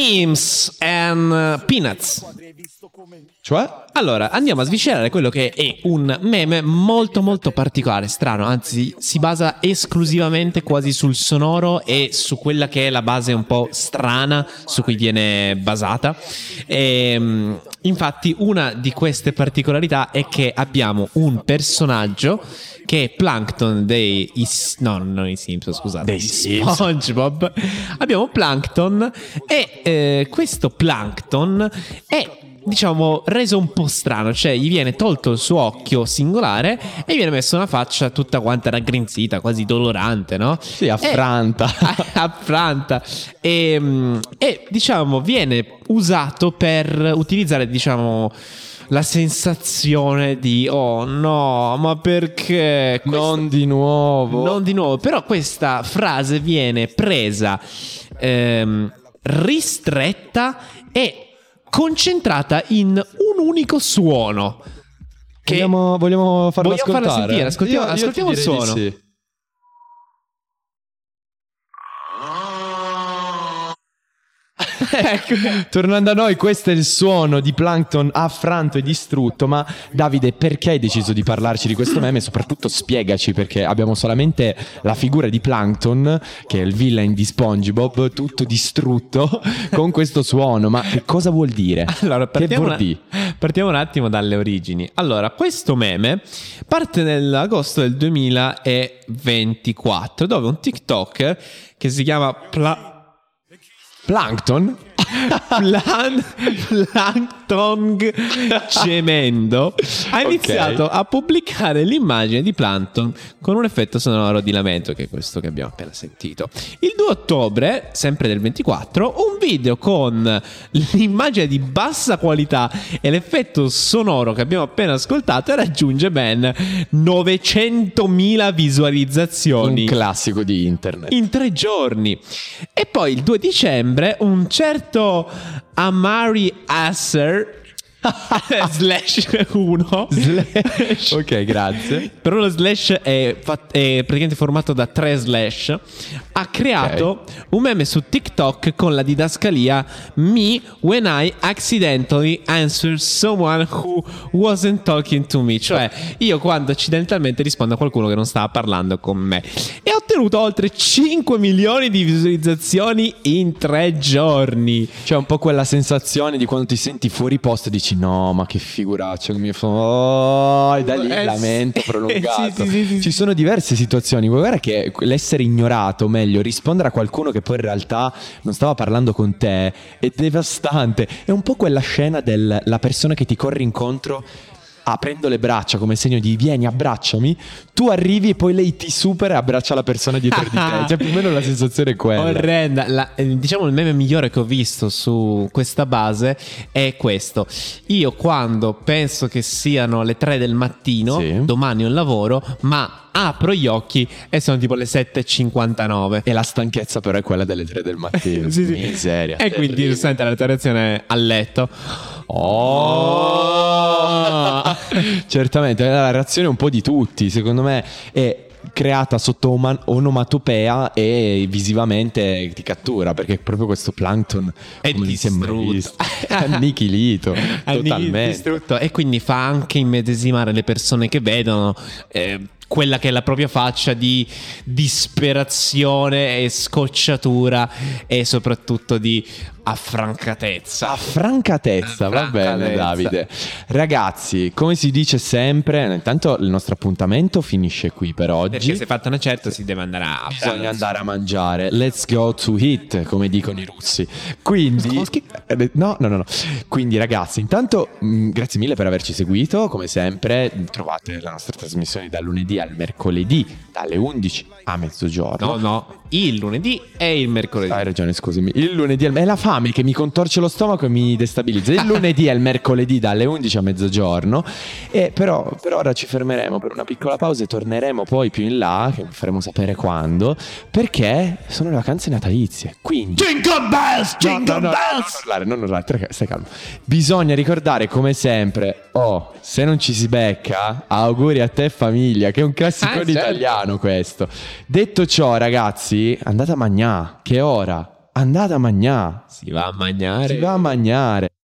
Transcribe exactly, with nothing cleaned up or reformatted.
Memes and Peanuts. Cioè? Allora, andiamo a sviscerare quello che è un meme molto molto particolare, strano, anzi si basa esclusivamente quasi sul sonoro e su quella che è la base un po' strana su cui viene basata. E, infatti una di queste particolarità è che abbiamo un personaggio che è Plankton dei is, no, non i Simpson, scusate, dei SpongeBob. Abbiamo Plankton e eh, questo Plankton è, diciamo, reso un po' strano, cioè gli viene tolto il suo occhio singolare e gli viene messa una faccia tutta quanta raggrinzita, quasi dolorante, no? Sì, affranta. E, affranta. E, e diciamo viene usato per utilizzare, diciamo, la sensazione di oh no, ma perché questa... non di nuovo non di nuovo. Però questa frase viene presa ehm, ristretta e concentrata in un unico suono. Che vogliamo, vogliamo farlo vogliamo ascoltare? farla sentire. Ascoltiamo, io, io ascoltiamo il suono. Sì. Ecco, tornando a noi, questo è il suono di Plankton affranto e distrutto. Ma Davide, perché hai deciso di parlarci di questo meme? Soprattutto spiegaci, perché abbiamo solamente la figura di Plankton, che è il villain di SpongeBob, tutto distrutto con questo suono. Ma che cosa vuol dire? Allora, partiamo, che vuol una, partiamo un attimo dalle origini. Allora, questo meme parte nell'agosto del duemilaventiquattro, dove un TikToker che si chiama Pla- Plankton? Plan- Plankton Gemendo ha iniziato Okay. a pubblicare l'immagine di Plankton con un effetto sonoro di lamento, che è questo che abbiamo appena sentito. Il due ottobre, sempre del ventiquattro, un video con l'immagine di bassa qualità e l'effetto sonoro che abbiamo appena ascoltato raggiunge ben novecentomila visualizzazioni. Un classico di internet. In tre giorni. E poi il due dicembre un certo Amari Asser slash uno Slash. Ok, grazie. però lo slash è, fat- è praticamente formato da tre slash. Ha creato Ok. un meme su TikTok con la didascalia Me when I accidentally answer someone who wasn't talking to me, cioè io quando accidentalmente rispondo a qualcuno che non stava parlando con me, e ha ottenuto oltre cinque milioni di visualizzazioni in tre giorni. C'è un po' quella sensazione di quando ti senti fuori posto e dici no, ma che figuraccia che mi fa, oh, e da lì Eh, lamento sì. prolungato. Sì, sì, sì, sì. Ci sono diverse situazioni. Guarda che l'essere ignorato, o meglio rispondere a qualcuno che poi in realtà non stava parlando con te, è devastante. È un po' quella scena della persona che ti corre incontro aprendo le braccia come segno di vieni, abbracciami. Tu arrivi e poi lei ti supera e abbraccia la persona dietro di te. Cioè più o meno la sensazione è quella. Orrenda. La- eh, diciamo il meme migliore che ho visto su questa base è questo. Io quando penso che siano le tre del mattino, Sì. domani ho un lavoro, ma apro gli occhi e sono tipo le sette e cinquantanove. E la stanchezza però è quella delle tre del mattino. Sì, sì. Miseria. E quindi terribile. sente la tua reazione a letto. Oh! Certamente, è la reazione un po' di tutti. Secondo me è creata sotto oma- onomatopea e visivamente ti cattura, perché proprio questo Plankton È come si è mai distrutto. visto. Annichilito Anni- totalmente. distrutto. E quindi fa anche immedesimare le persone che vedono eh, quella che è la propria faccia di disperazione e scocciatura e soprattutto di affrancatezza. Affrancatezza, va bene Affrancatezza. Davide. Ragazzi, come si dice sempre, intanto il nostro appuntamento finisce qui per oggi. Perché se fatta una certa si deve andare a Bisogna andare a mangiare. Let's go to eat, come dicono i russi. Quindi eh, no, no, no, no. Quindi ragazzi, intanto mh, grazie mille per averci seguito. Come sempre trovate la nostra trasmissione dal lunedì al mercoledì dalle undici a mezzogiorno. No, no, il lunedì e il mercoledì. Hai ragione, scusami. Il lunedì al... è la fame che mi contorce lo stomaco e mi destabilizza. Il lunedì e il mercoledì dalle undici a mezzogiorno. E però per ora ci fermeremo per una piccola pausa e torneremo poi più in là, che vi faremo sapere quando, perché sono le vacanze natalizie. Quindi Jingle bells, jingle no, no, no, bells. non urlare, non urlare, tre- stai calmo. Bisogna ricordare come sempre, oh, se non ci si becca, auguri a te famiglia, che è un classico Ah, certo. italiano questo. Detto ciò, ragazzi, andate a mangiare, che è ora. andate a mangiare. Si va a mangiare. Si va a mangiare.